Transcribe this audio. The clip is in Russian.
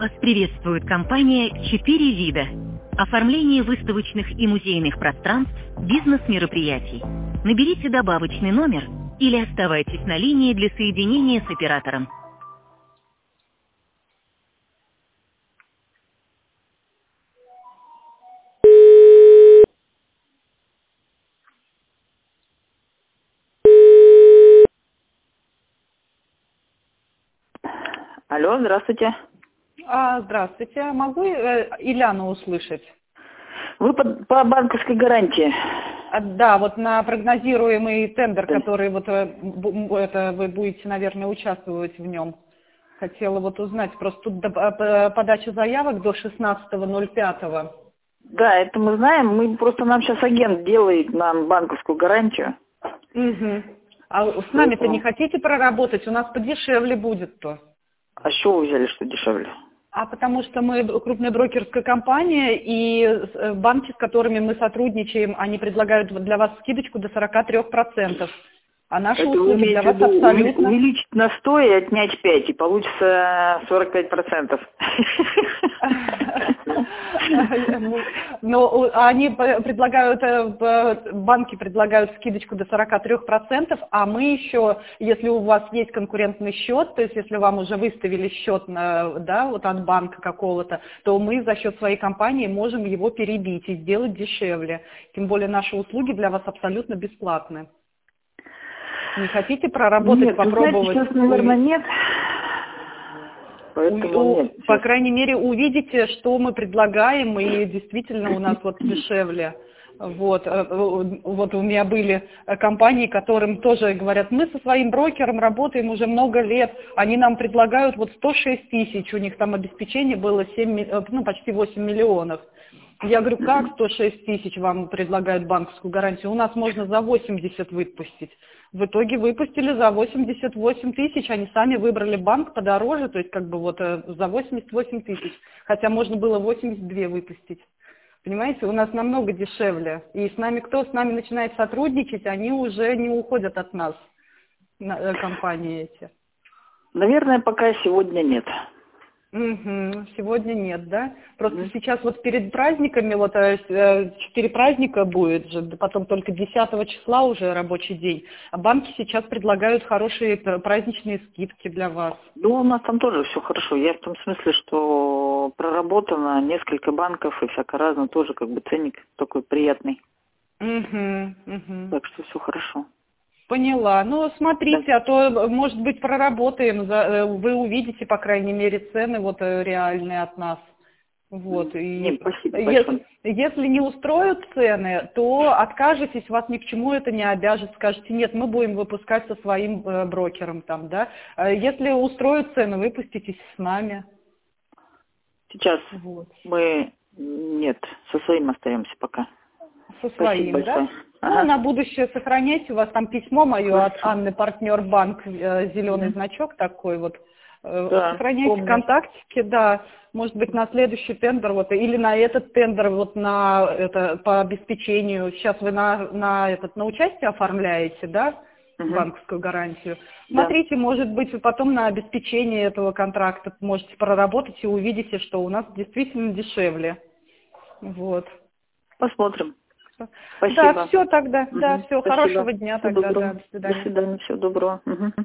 Вас приветствует компания «Четыре вида». Оформление выставочных и музейных пространств, бизнес-мероприятий. Наберите добавочный номер или оставайтесь на линии для соединения с оператором. Алло, здравствуйте. Здравствуйте. Могу Иляну услышать? Вы по банковской гарантии. Да, вот на прогнозируемый тендер, который вот вы будете, наверное, участвовать в нем. Хотела вот узнать, просто тут подача заявок до 16.05. Да, это мы знаем. Нам сейчас агент делает нам банковскую гарантию. Угу. А с нами-то не хотите проработать? У нас подешевле будет-то. А с чего вы взяли, что дешевле? Потому что мы крупная брокерская компания, и банки, с которыми мы сотрудничаем, они предлагают для вас скидочку до 43%. А наши услуги для вас абсолютно... Увеличить на 100 и отнять 5, и получится 45%. Но они предлагают, банки предлагают скидочку до 43%, а мы еще, если у вас есть конкурентный счет, то есть если вам уже выставили счет от банка какого-то, то мы за счет своей компании можем его перебить и сделать дешевле. Тем более наши услуги для вас абсолютно бесплатны. Не хотите проработать, нет, попробовать? Знаете, сейчас, наверное, нет. Поэтому нет. По крайней мере, увидите, что мы предлагаем, и действительно у нас вот дешевле. Вот у меня были компании, которым тоже говорят, мы со своим брокером работаем уже много лет, они нам предлагают 106 тысяч, у них там обеспечение было почти 8 миллионов. Я говорю, как 106 тысяч вам предлагают банковскую гарантию? У нас можно за 80 выпустить. В итоге выпустили за 88 тысяч, они сами выбрали банк подороже, то есть за 88 тысяч. Хотя можно было 82 выпустить. Понимаете, у нас намного дешевле. И кто с нами начинает сотрудничать, они уже не уходят от нас, компании эти. Наверное, пока сегодня нет. Угу. Сегодня нет, да? Просто сейчас перед праздниками, 4 праздника будет же, потом только 10 числа уже рабочий день. А банки сейчас предлагают хорошие праздничные скидки для вас. У нас там тоже все хорошо. Я в том смысле, что проработано несколько банков и всяко разно, тоже ценник такой приятный. Так что все хорошо. Поняла. Смотрите, да. А то, может быть, проработаем, вы увидите, по крайней мере, цены реальные от нас. Спасибо. Если не устроят цены, то откажетесь, вас ни к чему это не обяжет, скажете, нет, мы будем выпускать со своим брокером там, да. Если устроят цены, выпуститесь с нами. Сейчас мы, со своим остаемся пока. Со своим, спасибо, да? Ага. На будущее сохраняйте. У вас там письмо мое от Анны, партнер банк, зеленый значок такой . Да, сохраняйте помню. контактики, да. Может быть, на следующий тендер, или на этот тендер, по обеспечению. Сейчас вы на участие оформляете, да? Банковскую гарантию. Смотрите, может быть, вы потом на обеспечение этого контракта можете проработать и увидите, что у нас действительно дешевле. Посмотрим. Спасибо. Да, все тогда. Да, все. Спасибо. Хорошего дня тогда. Да, до свидания. До свидания. Всего доброго.